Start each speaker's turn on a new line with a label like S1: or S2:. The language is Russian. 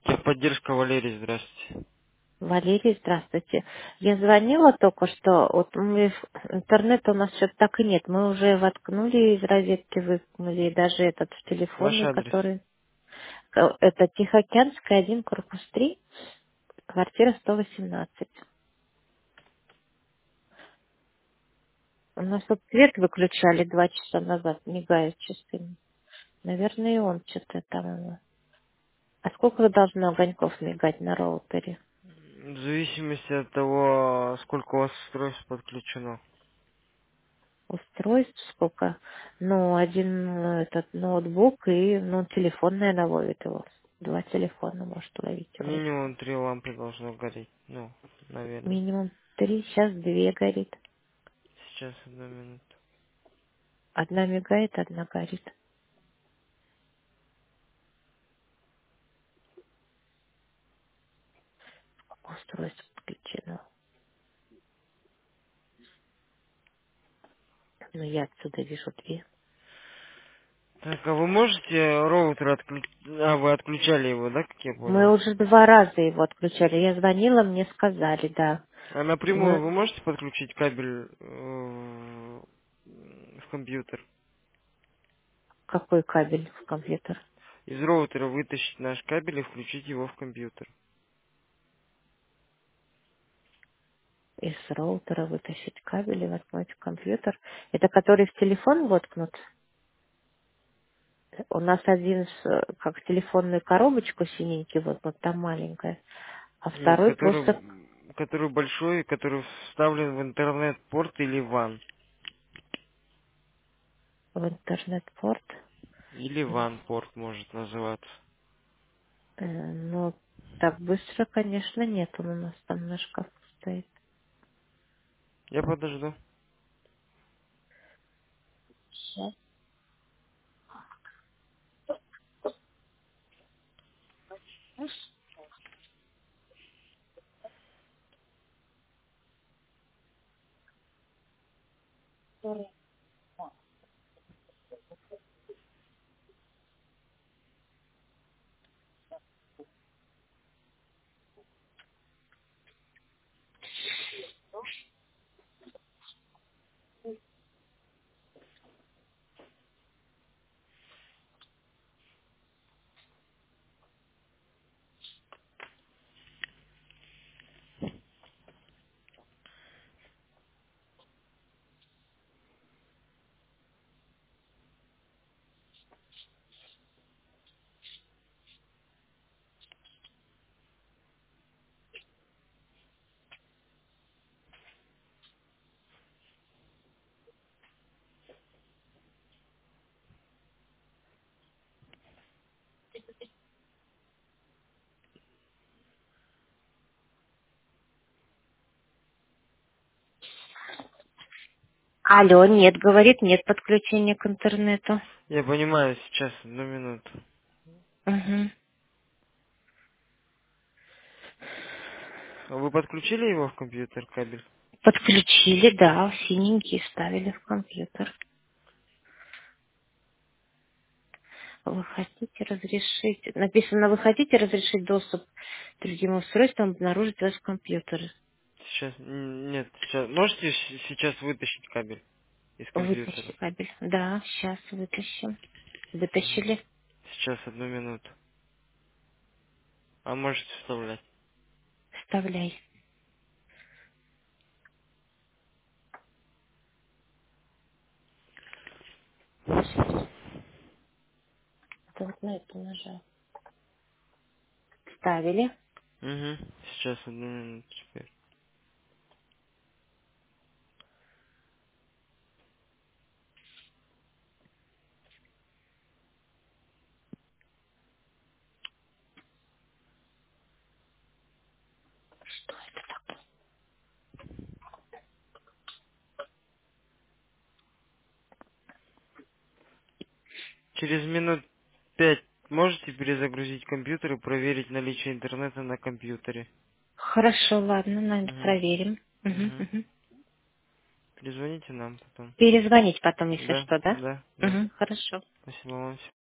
S1: Техподдержка, Валерий, здравствуйте.
S2: Валерий, здравствуйте. Я звонила только что, вот интернета у нас что-то так и нет. Мы уже воткнули из розетки, выткнули, и даже этот
S1: Ваш
S2: телефонный,
S1: адрес.
S2: который... Это Тихоокеанская, 1, корпус 3, квартира 118. У нас вот свет выключали 2 часа назад, мигает часы. Наверное, и он что-то там. А сколько должно огоньков мигать на роутере?
S1: В зависимости от того, сколько у вас устройств подключено.
S2: Устройств сколько? Ну, один этот ноутбук и, телефон, наверное, ловит его. 2 телефона может ловить вроде.
S1: Минимум 3 лампы должно гореть. Ну, наверное.
S2: Минимум 3, сейчас 2 горит.
S1: Сейчас, одну минуту.
S2: Одна мигает, одна горит. Устройство подключено. Ну, я отсюда вижу 2.
S1: Так, а вы можете роутер отключить? А, вы отключали его, да, как я
S2: Мы
S1: понял?
S2: уже 2 раза его отключали. Я звонила, мне сказали, да.
S1: А напрямую
S2: Мы...
S1: вы можете подключить кабель в компьютер?
S2: Какой кабель в компьютер?
S1: Из роутера вытащить наш кабель и включить его в компьютер.
S2: Из роутера вытащить кабель и воткнуть в компьютер. Это который в телефон воткнут? У нас один как телефонную коробочку синенький, вот там маленькая, а
S1: Нет,
S2: второй просто
S1: который большой, который вставлен в интернет-порт или ван.
S2: в интернет-порт.
S1: Или ван-порт может называться.
S2: Ну, так быстро, конечно, нет, он у нас там на шкафу стоит.
S1: Я подожду.
S2: Сейчас. Алло, нет, говорит, нет подключения к интернету.
S1: Я понимаю, сейчас, одну минуту.
S2: Угу.
S1: А вы подключили его в компьютер, кабель?
S2: Подключили, да, синенький ставили в компьютер. Вы хотите разрешить, написано, вы хотите разрешить доступ к другим устройствам обнаружить ваш компьютер.
S1: Сейчас, нет, сейчас. Можете сейчас вытащить кабель из
S2: Вытащи
S1: компьютера?
S2: кабель. Да, сейчас вытащим. Вытащили.
S1: Сейчас, одну минуту. А можете вставлять.
S2: Вставляй. Сейчас. Это вот на это нажал. Вставили.
S1: Угу. Сейчас, одну минуту теперь. Через минут 5 можете перезагрузить компьютер и проверить наличие интернета на компьютере?
S2: Хорошо, ладно, надо
S1: Угу.
S2: проверим. Угу,
S1: Угу.
S2: угу.
S1: Перезвоните нам потом.
S2: Перезвонить потом, если
S1: Да,
S2: что, да?
S1: да, да.
S2: Угу, хорошо.
S1: Спасибо вам.